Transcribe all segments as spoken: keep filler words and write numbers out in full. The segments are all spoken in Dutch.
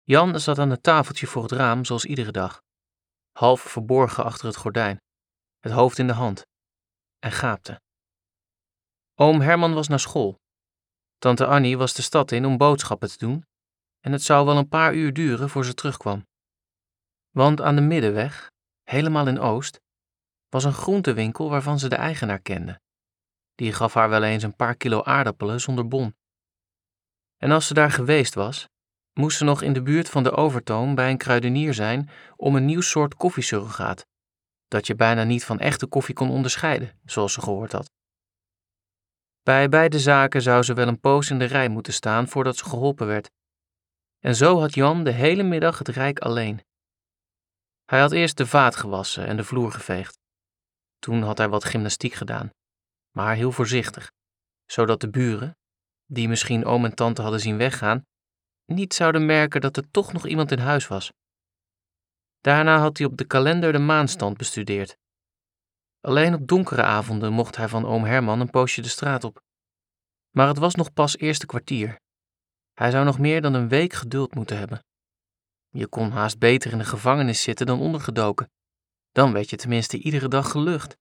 Jan zat aan het tafeltje voor het raam zoals iedere dag, half verborgen achter het gordijn, het hoofd in de hand, en gaapte. Oom Herman was naar school. Tante Annie was de stad in om boodschappen te doen en het zou wel een paar uur duren voor ze terugkwam. Want aan de Middenweg, helemaal in Oost, was een groentewinkel waarvan ze de eigenaar kende. Die gaf haar wel eens een paar kilo aardappelen zonder bon. En als ze daar geweest was, moest ze nog in de buurt van de Overtoom bij een kruidenier zijn om een nieuw soort koffiesurrogaat, dat je bijna niet van echte koffie kon onderscheiden, zoals ze gehoord had. Bij beide zaken zou ze wel een poos in de rij moeten staan voordat ze geholpen werd. En zo had Jan de hele middag het rijk alleen. Hij had eerst de vaat gewassen en de vloer geveegd. Toen had hij wat gymnastiek gedaan, maar heel voorzichtig, zodat de buren, die misschien oom en tante hadden zien weggaan, niet zouden merken dat er toch nog iemand in huis was. Daarna had hij op de kalender de maanstand bestudeerd. Alleen op donkere avonden mocht hij van oom Herman een poosje de straat op. Maar het was nog pas eerste kwartier. Hij zou nog meer dan een week geduld moeten hebben. Je kon haast beter in de gevangenis zitten dan ondergedoken. Dan werd je tenminste iedere dag gelucht.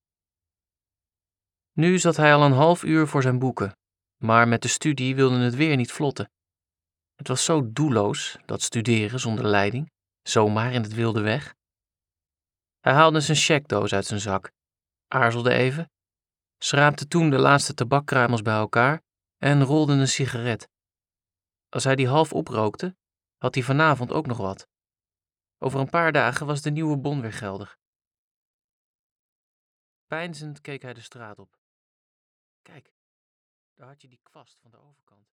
Nu zat hij al een half uur voor zijn boeken, maar met de studie wilde het weer niet vlotten. Het was zo doelloos, dat studeren zonder leiding, zomaar in het wilde weg. Hij haalde zijn checkdoos uit zijn zak, aarzelde even, schraapte toen de laatste tabakkruimels bij elkaar en rolde een sigaret. Als hij die half oprookte, had hij vanavond ook nog wat. Over een paar dagen was de nieuwe bon weer geldig. Peinzend keek hij de straat op. Kijk, daar had je die kwast van de overkant.